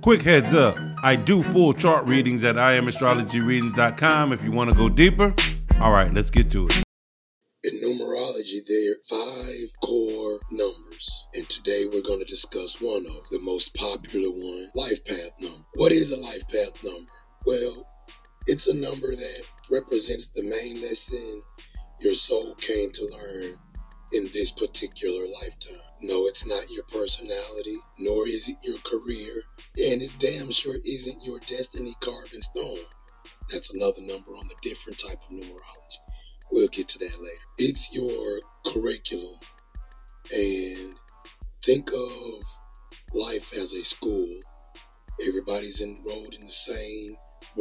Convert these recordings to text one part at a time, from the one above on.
Quick heads up, I do full chart readings at IamAstrologyReadings.com if you want to go deeper. All right, let's get to it. In numerology, there are 5 core numbers, and today we're going to discuss one of the most popular one, life path number. What is a life path number? Well, it's a number that represents the main lesson your soul came to learn in this particular lifetime. No, it's not your personality, nor is it your career, and it damn sure isn't your destiny carved in stone. That's another number on the different type of numerology. We'll get to that later. It's your curriculum, and think of life as a school. Everybody's enrolled in the same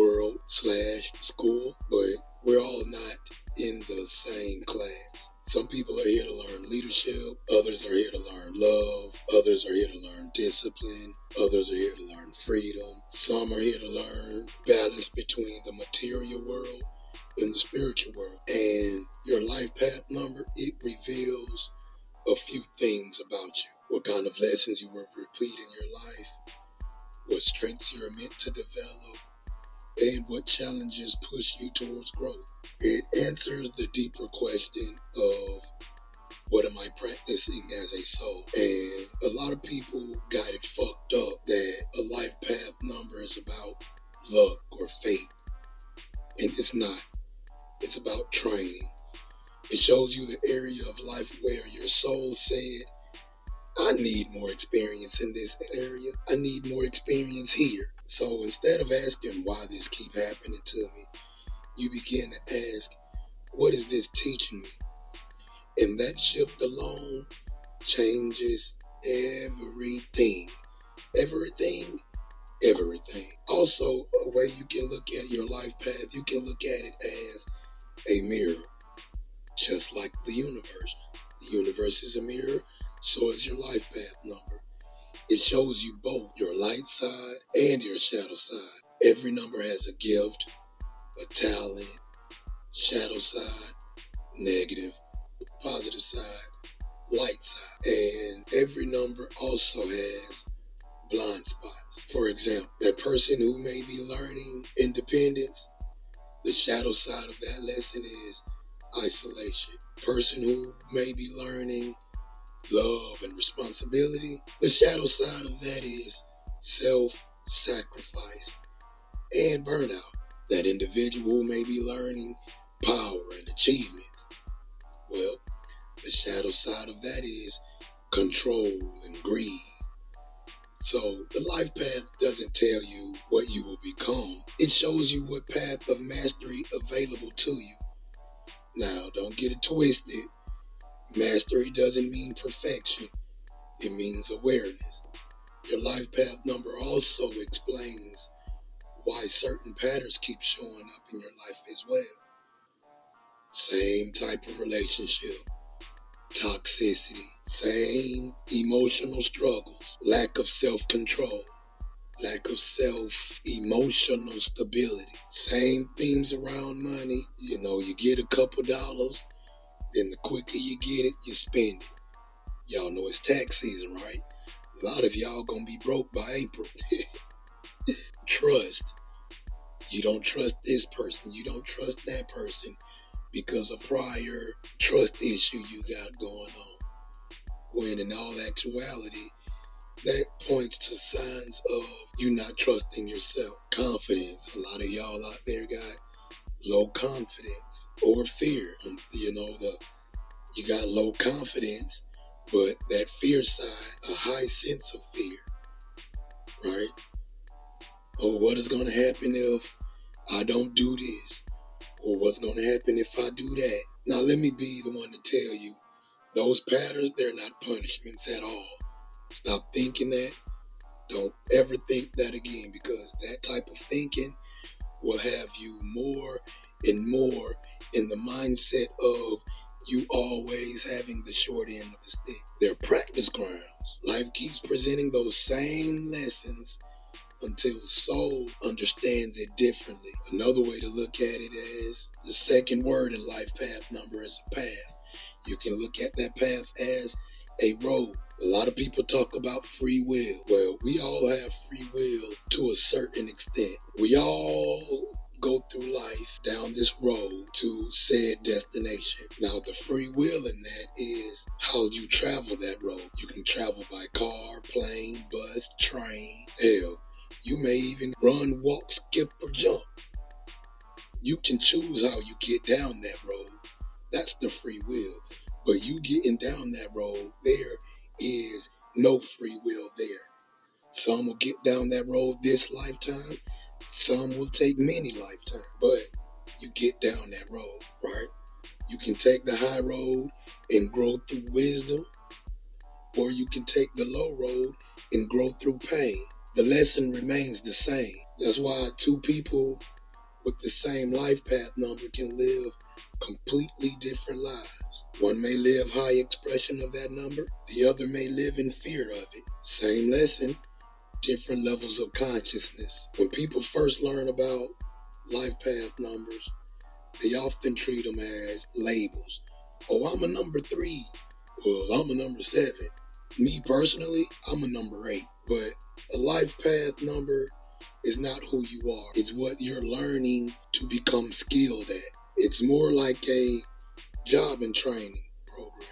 world/school, but we're all not in the same class. Some people are here to learn leadership, others are here to learn love, others are here to learn discipline, others are here to learn freedom. Some are here to learn balance between the material world and the spiritual world. And your life path number, it reveals a few things about you. What kind of lessons you will repeat in your life, what strengths you're meant to develop, and what challenges push you towards growth. It answers the deeper question of what am I practicing as a soul? And a lot of people got it fucked up that a life path number is about luck or fate. And it's not. It's about training. It shows you the area of life where your soul said, I need more experience in this area. I need more experience here. So instead of asking why this keep happening to me, you begin to ask, what is this teaching me? And that shift alone changes everything. Everything. Everything. Also, a way you can look at your life path, you can look at it as a mirror. Just like the universe. The universe is a mirror, so is your life path number. It shows you both your light side and your shadow side. Every number has a gift, a talent, shadow side, negative, positive side, light side. And every number also has blind spots. For example, that person who may be learning independence, the shadow side of that lesson is isolation. Person who may be learning love and responsibility, the shadow side of that is self-sacrifice and burnout. That individual may be learning power and achievements. Well, the shadow side of that is control and greed. So the life path doesn't tell you what you will become. It shows you what path of mastery available to you. Now, don't get it twisted. Mastery doesn't mean perfection. It means awareness. Your life path number also explains why certain patterns keep showing up in your life as well. Same type of relationship, toxicity, same emotional struggles, lack of self-control, lack of self-emotional stability. Same themes around money. You know, you get a couple dollars, then the quicker you get it, you spend it. Y'all know it's tax season, right? A lot of y'all gonna be broke by April. Trust. You don't trust this person. You don't trust that person because of prior trust issue you got going on. When in all actuality, that points to signs of you not trusting yourself. Confidence. A lot of y'all out there got low confidence or fear. You got low confidence, but that fear side, a high sense of fear, right? Oh, what is going to happen if I don't do this? Or what's going to happen if I do that? Now, let me be the one to tell you, those patterns, they're not punishments at all. Stop thinking that. Don't ever think that again, because that type of thinking will have you more and more in the mindset of you always having the short end of the stick. They're practice grounds. Life keeps presenting those same lessons until the soul understands it differently. Another way to look at it is the second word in life path number is a path. You can look at that path as a road. A lot of people talk about free will. Well, we all have free will to a certain extent. We all go through life down this road to said destination. Now, the free will in that is how you travel that road. You can travel by car, plane, bus, train. Hell, you may even run, walk, skip, or jump. You can choose how you get down that road. That's the free will. But you getting down that road, there is no free will there. Some will get down that road this lifetime. Some will take many lifetimes. But you get down that road, right? You can take the high road and grow through wisdom, or you can take the low road and grow through pain. The lesson remains the same. That's why two people with the same life path number can live completely different lives. One may live high expression of that number. The other may live in fear of it. Same lesson, different levels of consciousness. When people first learn about life path numbers, they often treat them as labels. Oh, I'm a number 3. Well, I'm a number 7. Me personally, I'm a number 8. But a life path number is not who you are. It's what you're learning to become skilled at. It's more like a job and training program,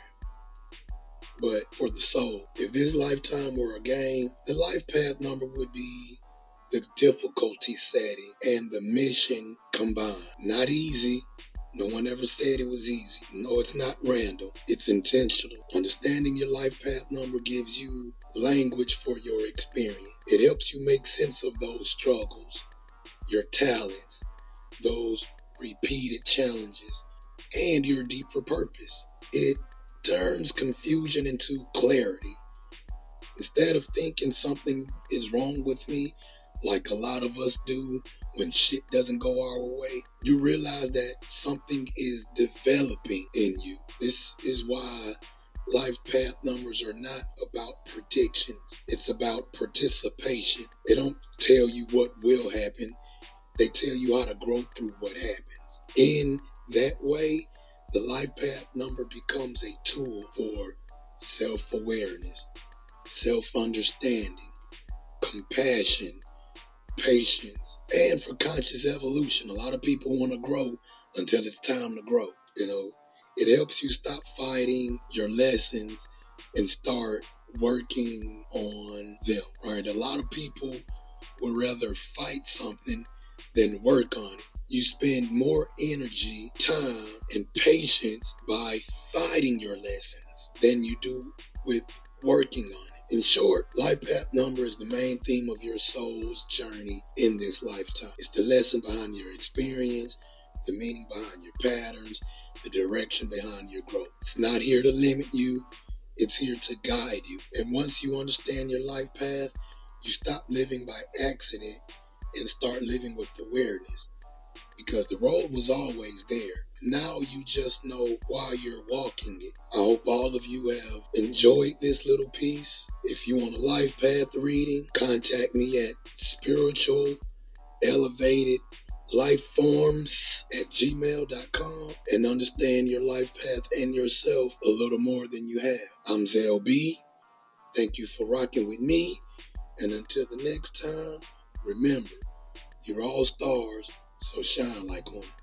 but for the soul. If this lifetime were a game, the life path number would be the difficulty setting and the mission combined. Not easy. No one ever said it was easy. No, it's not random. It's intentional. Understanding your life path number gives you language for your experience. It helps you make sense of those struggles, your talents, those repeated challenges, and your deeper purpose. It turns confusion into clarity. Instead of thinking something is wrong with me, like a lot of us do when shit doesn't go our way, you realize that something is developing in you. This is why life path numbers are not about predictions. It's about participation. They don't tell you what will happen. They tell you how to grow through what happens. In that way, the life path number becomes a tool for self-awareness, self-understanding, compassion, patience, and for conscious evolution. A lot of people want to grow until it's time to grow. It helps you stop fighting your lessons and start working on them, right? A lot of people would rather fight something than work on it. You spend more energy, time, and patience by fighting your lessons than you do with working on it. In short, life path number is the main theme of your soul's journey in this lifetime. It's the lesson behind your experience, the meaning behind your patterns, the direction behind your growth. It's not here to limit you. It's here to guide you. And once you understand your life path, you stop living by accident and start living with awareness, because the road was always there. Now you just know why you're walking it. I hope all of you have enjoyed this little piece. If you want a life path reading, contact me at spiritualelevated.lifeforms@gmail.com and understand your life path and yourself a little more than you have. I'm Zell B. Thank you for rocking with me. And until the next time, remember, you're all stars, so shine like one.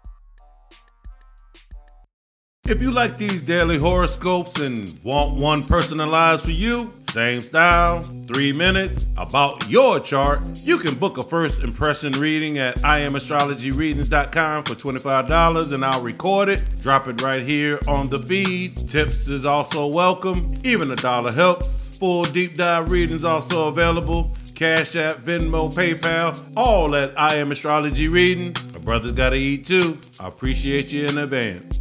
If you like these daily horoscopes and want one personalized for you, same style, 3 minutes, about your chart, you can book a first impression reading at IamAstrologyReadings.com for $25 and I'll record it, drop it right here on the feed. Tips is also welcome, even $1 helps. Full deep dive readings also available. Cash App, Venmo, PayPal, all at I Am Astrology Readings. My brother's gotta eat too. I appreciate you in advance.